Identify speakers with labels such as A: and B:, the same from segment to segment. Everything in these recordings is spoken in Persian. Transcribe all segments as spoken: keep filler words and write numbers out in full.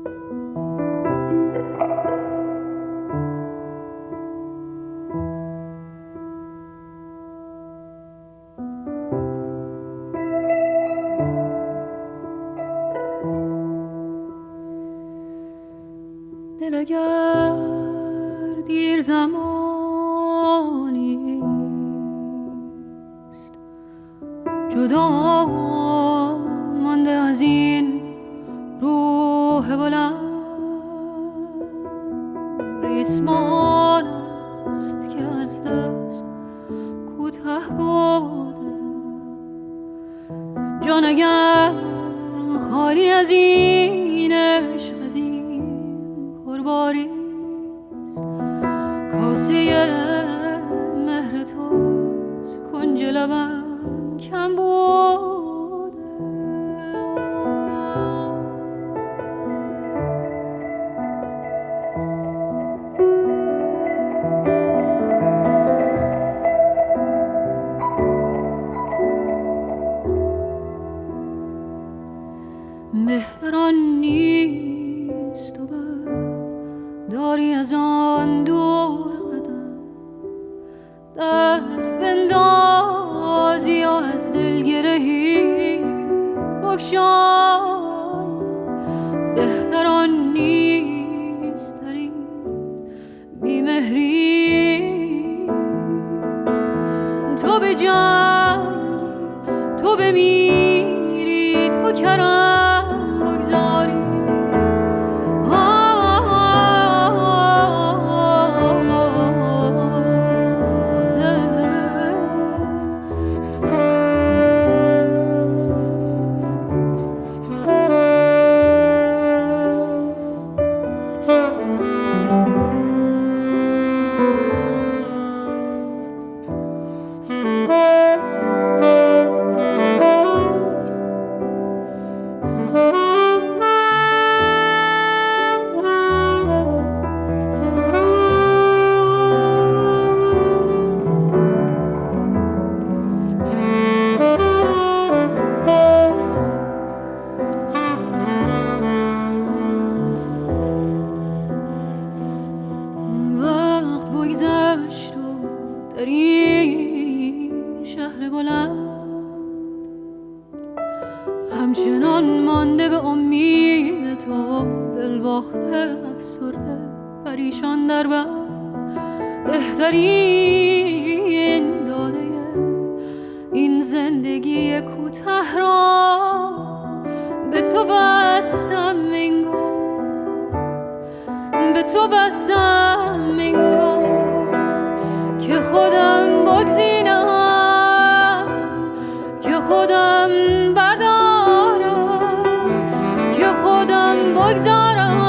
A: دل اگر دیر زمانی است جدا مانده از این روح بلند، ریسمان است که از دست کوته بوده. جان اگر خالی از این عشق، از این پرباریست، کاسه مهر توست، کنج لبم کم بوده. بهتران نیست و داری از آن دور قدم، دست بندازی یا از دل گرهی بگشای. بهتران نیست در این بیمهری تو به جنگی، تو بمیری، تو کرم بگذاری. در این شهر بلند همچنان مانده به امید تو، دل باخته، افسرده، پریشان در بر. بهترین داده این زندگی کوته را به تو بستم انگار، به تو بستم انگار که خودم بگزینم، که خودم بردارم، که خودم بگذارم.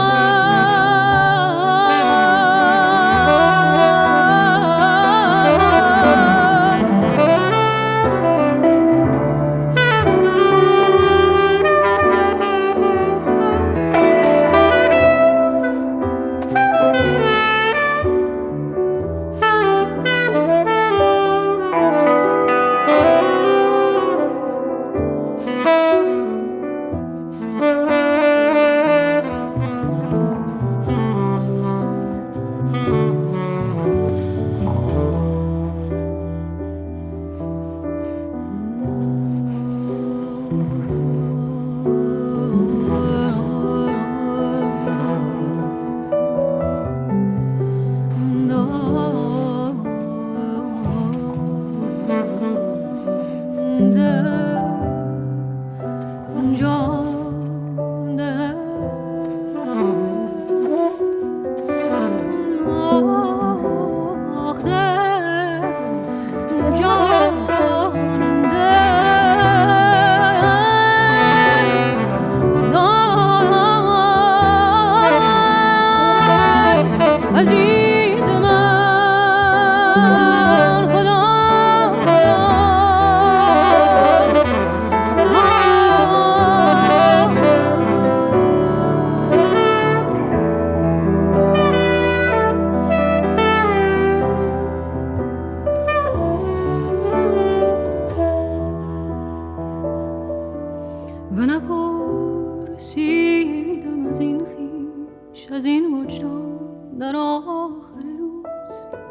A: پیش از این وجدان در آخر روز.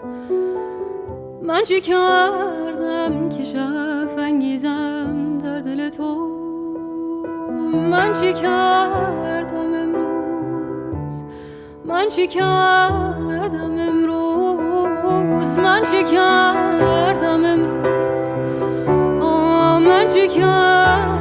A: من چی کردم که شف انگیزم در دل تو؟ من چی کردم امروز؟ من چی کردم امروز؟ من چی کردم امروز؟ آه من چی کردم